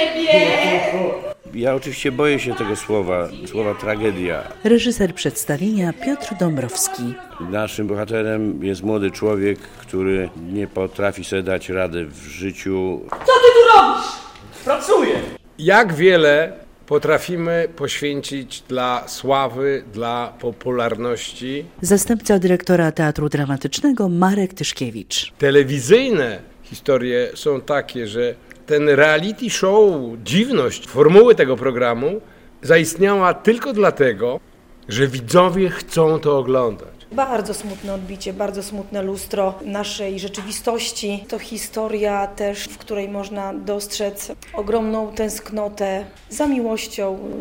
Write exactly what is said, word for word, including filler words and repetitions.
siebie! Ja oczywiście boję się tego słowa, słowa tragedia. Reżyser przedstawienia Piotr Dąbrowski. Naszym bohaterem jest młody człowiek, który nie potrafi sobie dać rady w życiu. Co ty tu robisz? Pracuję. Jak wiele potrafimy poświęcić dla sławy, dla popularności. Zastępca dyrektora Teatru Dramatycznego Marek Tyszkiewicz. Telewizyjne historie są takie, że ten reality show, dziwność formuły tego programu zaistniała tylko dlatego, że widzowie chcą to oglądać. Bardzo smutne odbicie, bardzo smutne lustro naszej rzeczywistości. To historia też, w której można dostrzec ogromną tęsknotę za miłością,